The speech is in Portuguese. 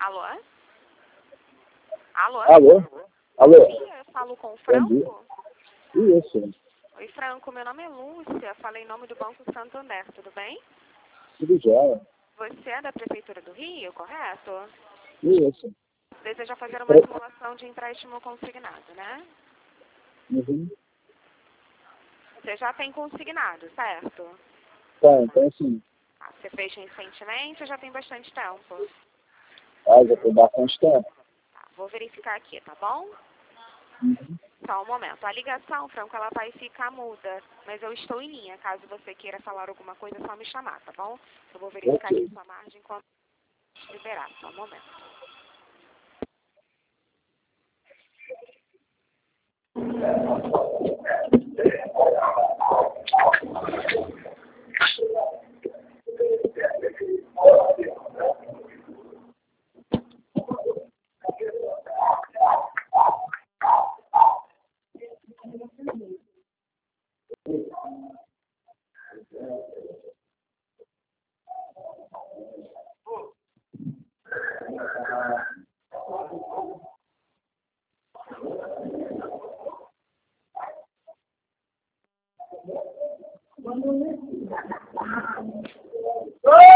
Alô? Alô? Alô? Alô? Sim, eu falo com o Franco? Isso. Oi, Franco, meu nome é Lúcia, falei em nome do Banco Santander, tudo bem? Tudo jóia. Você é da Prefeitura do Rio, correto? Isso. Deseja fazer uma simulação de empréstimo consignado, né? Uhum. Você já tem consignado, certo? Então sim. Ah, você fez recentemente ou já tem bastante tempo? Já tem bastante tempo. Tá, vou verificar aqui, tá bom? Uhum. Só um momento. A ligação, Franco, ela vai ficar muda, mas eu estou em linha. Caso você queira falar alguma coisa, é só me chamar, tá bom? Eu vou verificar Ok. aqui sua margem enquanto liberar. Só um momento.